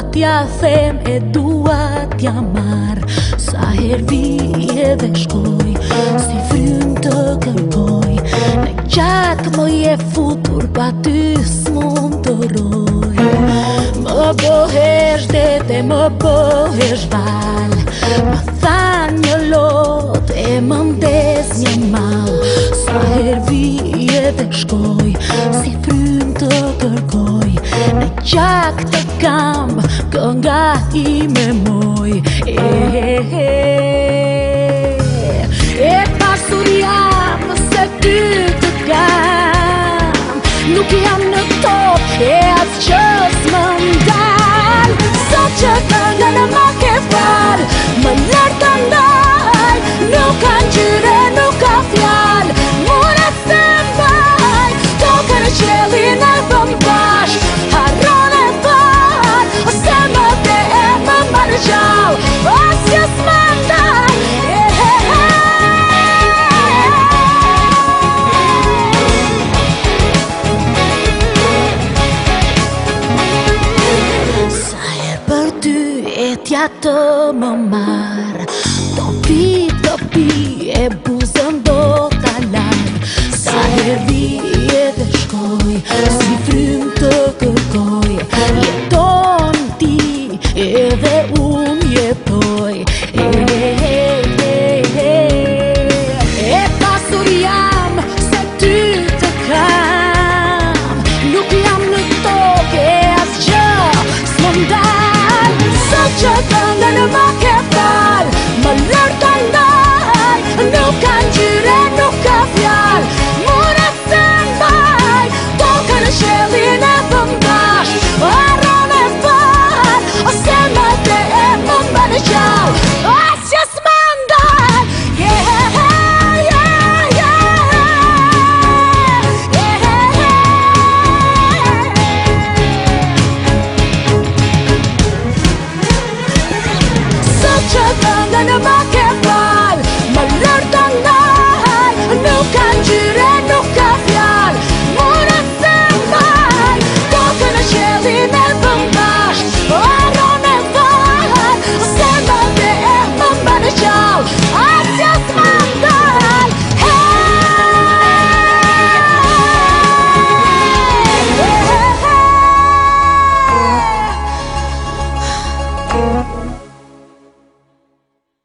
t'ja them e dua t'ja marr. Sa her vi edhe shkoj, si frym të kërkoj. Në gjatë më je futur, pa ty s'mund të roj. Më bëhesh dete, më bëhesh val. Më than një lot e më ndes një mal. Sa her vi edhe shkoj, si frym të kërkoj. Në gjak të kam, kënga ime moj. E pasur jam se ty të kam. Nuk jam në top, e as që s'më ndal. Sot që këngën më ke fal, më lërë të ndaj. Nuk ka ngjyre, nuk ka fjal, mure se mbaj. Tokën e qelin e bëm bash, harron e fal. Ose më te e më marrë gjall, ose s'më ndaj. Sa herë për ty e t'ja të më marr.